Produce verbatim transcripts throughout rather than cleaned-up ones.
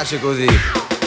piace così.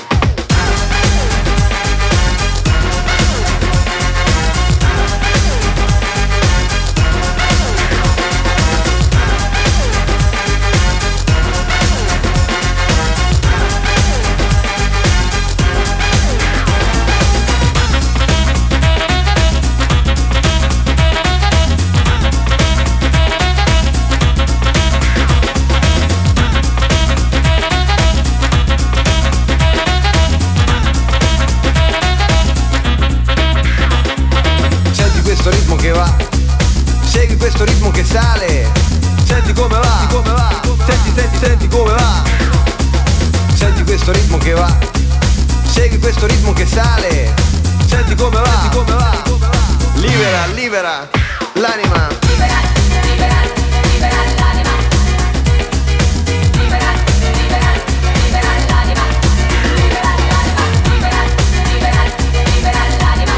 Che va, segui questo ritmo che sale, senti come va, come va, senti, senti, senti come va, senti questo ritmo che va, segui questo ritmo che sale, senti come va, senti come va, libera, libera l'anima, libera, libera, libera l'anima, libera, libera, libera l'anima, libera l'anima, libera, libera, libera l'anima.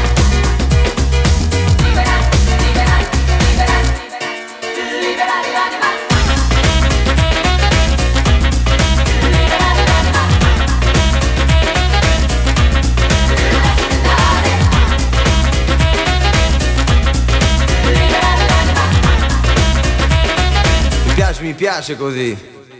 Mi piace così.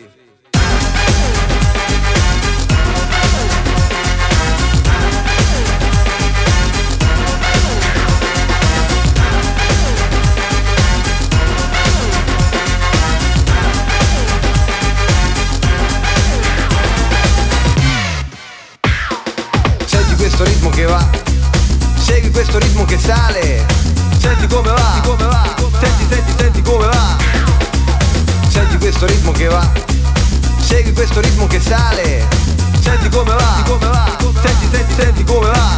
Senti questo ritmo che va, segui questo ritmo che sale, senti come va, come va, senti, senti, senti come va. Senti questo ritmo che va, segui questo ritmo che sale, senti come va, come va, senti, senti, senti come va.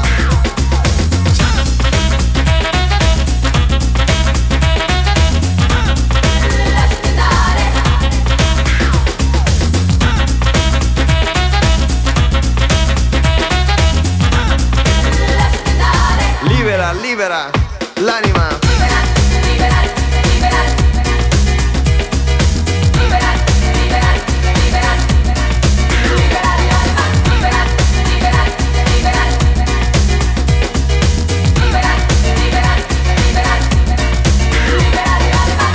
Libera, libera l'anima.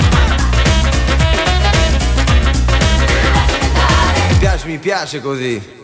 Mi piace così.